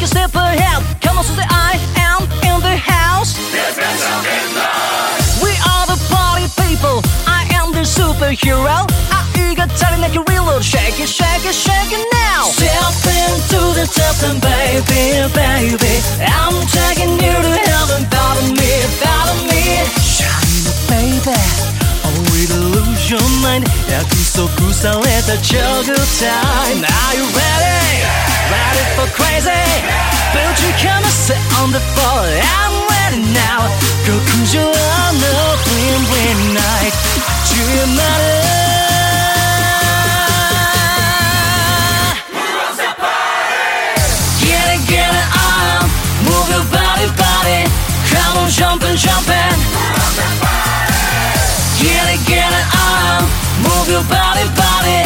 a step ahead. Come on, so that I am in the house. We are the party people. I am the superhero. 이가 짜리 내게 reload. Shake it, shake it, shake it now. Step into the top and baby, baby, I'm taking you to heaven. Follow me, follow me. Shine it, baby. Oh, it'll lose your mind. 약속구사했다 저그 time. Are you ready? Ready for crazy? Build your chemistry on the floor. I'm ready now. Go cruise your on the bling bling night. Dream Get it on. Move your body, body. Come on, jumpin', jumpin'. Get it on. Move your body, body.